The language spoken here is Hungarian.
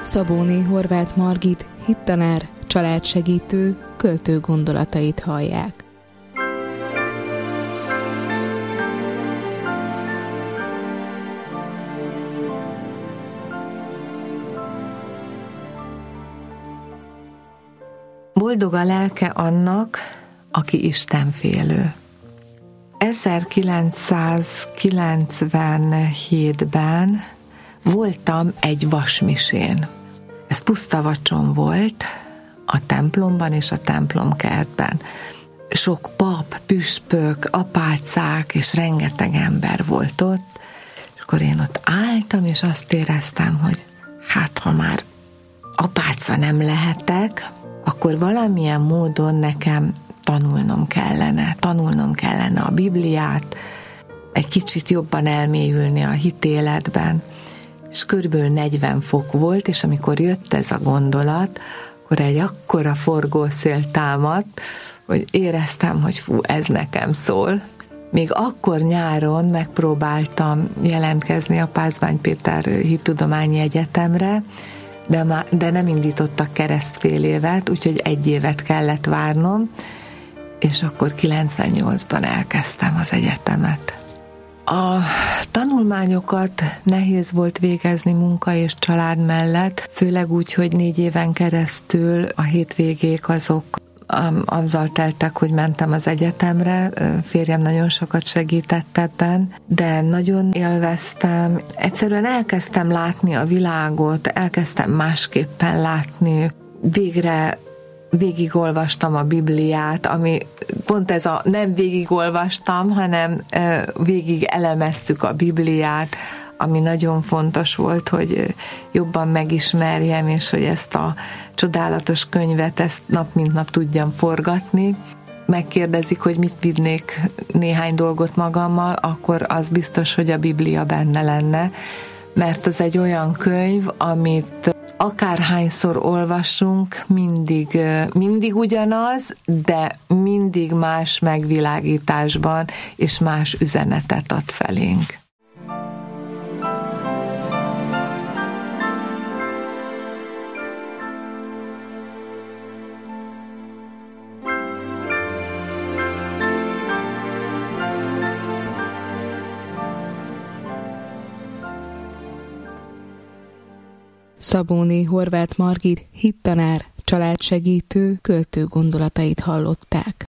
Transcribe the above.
Szabóné Horváth Margit, hittanár, családsegítő, költő gondolatait hallják. Boldog a lelke annak, aki istenfélő. 1997-ben voltam egy vasmisén. Ez puszta vacson volt a templomban és a templomkertben. Sok pap, püspök, apácák és rengeteg ember volt ott, és akkor én ott álltam, és azt éreztem, hogy hát ha már apáca nem lehetek, akkor valamilyen módon nekem tanulnom kellene a Bibliát, egy kicsit jobban elmélyülni a hitéletben, és körülbelül 40 fok volt, és amikor jött ez a gondolat, akkor egy akkora forgószél támadt, hogy éreztem, hogy ez nekem szól. Még akkor nyáron megpróbáltam jelentkezni a Pázmány Péter Hittudományi Egyetemre, de nem indítottak keresztfél évet, úgyhogy 1 évet kellett várnom, és akkor 98-ban elkezdtem az egyetemet. A tanulmányokat nehéz volt végezni munka és család mellett, főleg úgy, hogy 4 éven keresztül a hétvégék azok azzal teltek, hogy mentem az egyetemre, férjem nagyon sokat segített ebben, de nagyon élveztem. Egyszerűen elkezdtem látni a világot, elkezdtem másképpen látni, végre végigolvastam a Bibliát, ami pont ez a nem végigolvastam, hanem végig elemeztük a Bibliát, ami nagyon fontos volt, hogy jobban megismerjem, és hogy ezt a csodálatos könyvet, ezt nap mint nap tudjam forgatni. Megkérdezik, hogy mit vidnék néhány dolgot magammal, akkor az biztos, hogy a Biblia benne lenne, mert az egy olyan könyv, amit akárhányszor olvasunk, mindig ugyanaz, de mindig más megvilágításban és más üzenetet ad felénk. Szabóné Horváth Margit, hittanár, családsegítő, költő gondolatait hallották.